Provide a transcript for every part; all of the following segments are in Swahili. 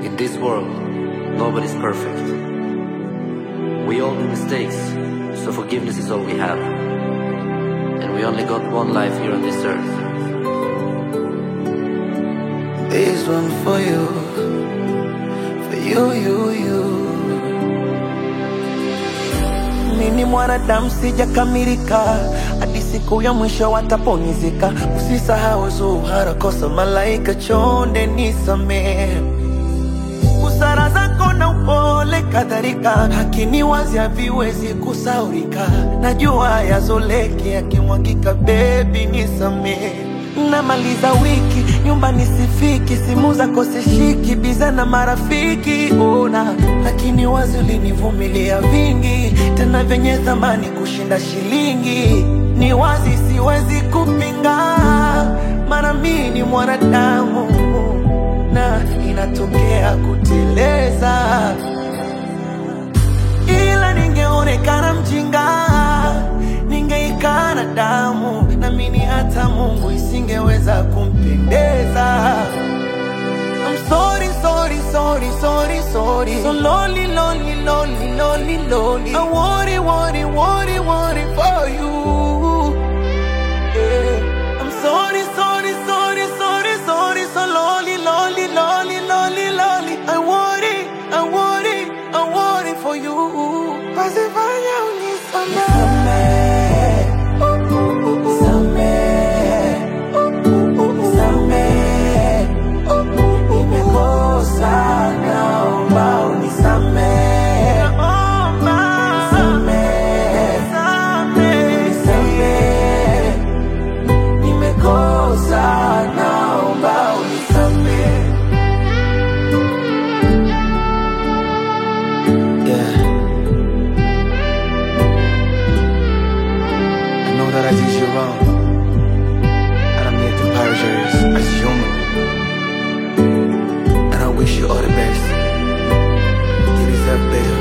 In this world, nobody's perfect. We all do mistakes, so forgiveness is all we have. And we only got one life here on this earth. This one for you, you. Mimi mwanadamu sijakamilika, hadi siku ya mwisho watapumzika. Usisahau Zuhara, kosa malaika, chonde nisamehe. Busara zako na upole kadhalika, haki ni wazi haviwezi kusahaulika. Najua yazoleki yakimwagika, baby nisamehe. Namaliza wiki, nyumbani sifiki, simu zako sishiki, biza na marafiki ona. Lakini wazi ulinivumilia vingi, tena vyenye thamani kushinda shilingi. Ni wazi siwezi kupinga, maana mimi ni mwanadamu na inatokea kuteleza. Ila ningeonekana mjinga, ningeikana damu, na mimi hata Mungu isingeweza kumpendeza. I'm sorry. So lonely. I worry for you. Yeah. I'm sorry. So lonely. I worry for you. Pasifanya unisamehe. I did you wrong, and I'm here to apologize as human. And I wish you all the best. You deserve better.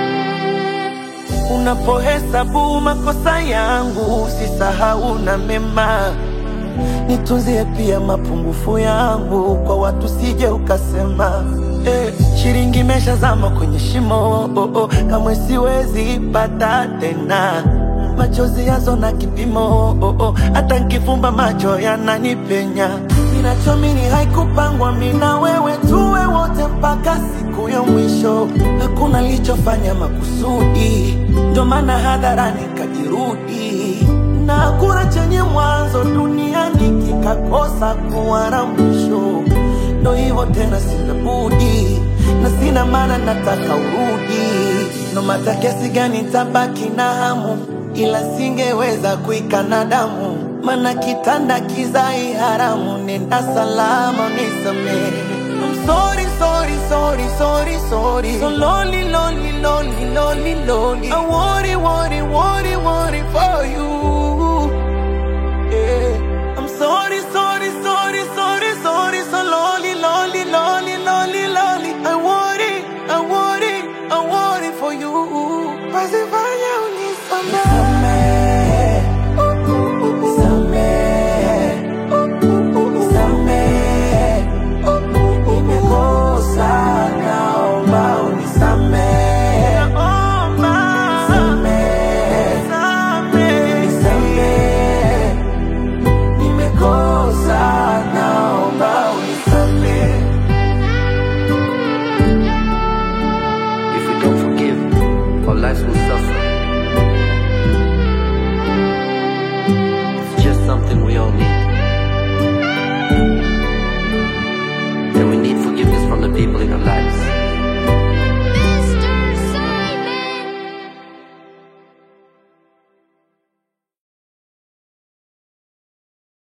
Unapohesabu makosa yangu, usisahau na mema. Nitunzie pia mapungufu yangu, kwa watu sije ukasema shilingi imeshazama kwenye shimo, kamwe siwezi pata tena. Machozi yazo na kipimo, hata nikifumba macho yananipenya. Ninachoamini haikupangwa mimi na wewe tuwe wote mpaka siku ya mwisho. Hakuna lichofanya makusudi, ndio maana hadharani kajirudi. Na hakuna chenye mwanzo duniani kikakosa kuwa na mwisho. Ndio hivyo tena, sina budi na sina maana, nataka urudi. No matter kiasi gani tabaki na hamu, ila singeweza kuikana damu, maana kitanda kizai haramu. Nenda salama nisamehe. I'm sorry. So lonely. I worry for you. Yeah. I'm sorry. So lonely. I worry for you. Pasifanya unisamehe. If we don't forgive, our lives will suffer.